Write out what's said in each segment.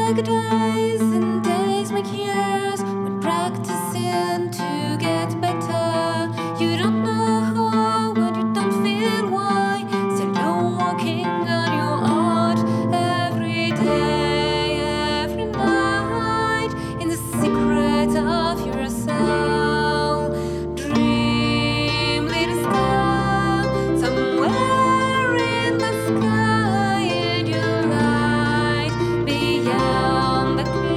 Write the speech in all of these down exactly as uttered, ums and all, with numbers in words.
make days and days make years when practicing to get better. You don't know how when you don't feel why. Still you're working on your art every day, every night in the secret of your soul. Dream, little star, somewhere in the sky, and your light beyond the clouds.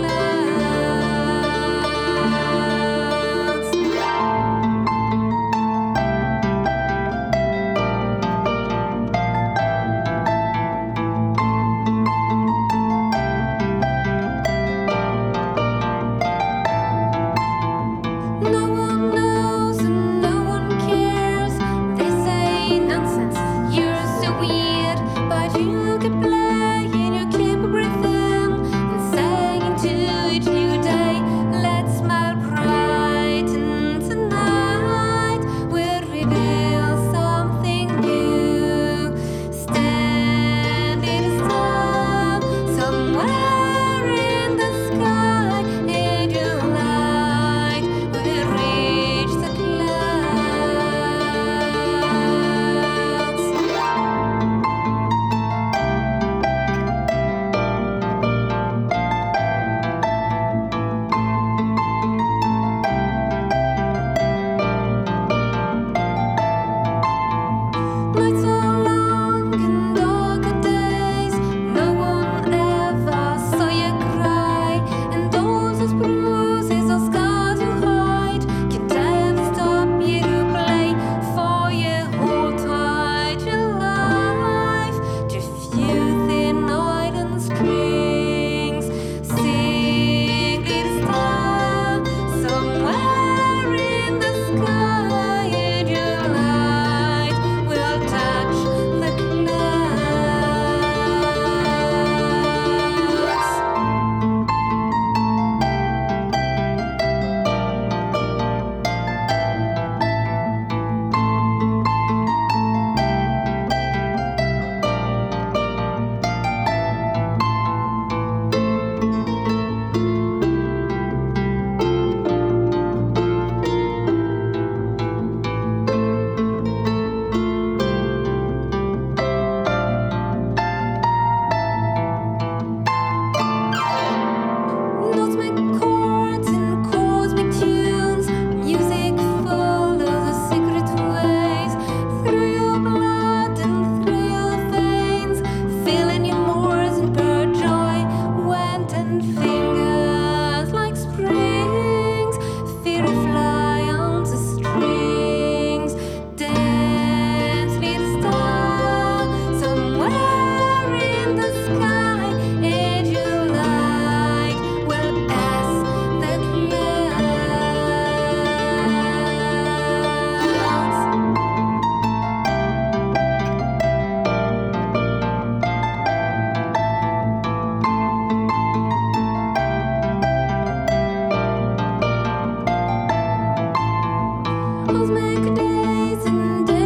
No one knows and no one cares. They say nonsense, you're so weird, but you keep playing, you keep breathing and saying to each new day, let's smile bright, and tonight we'll reveal something new. Standing still somewhere in the sky, and your light will reach the clouds. Nights are long and darker days. No one ever saw you cry, and all those bruises or scars you hide can't ever stop you to play, for you hold tight your life to few thin iron strings. Sing, little star, somewhere in the sky, and your light will touch the clouds. Notes make chords and chords make tunes. Music follows the secret ways through your blood and through your veins, filling your moors and pure joy. Went and fingers like springs, fairy fly on the strings. Dance, little star, somewhere in the sky, and your light will pass the clouds. I'll make days and days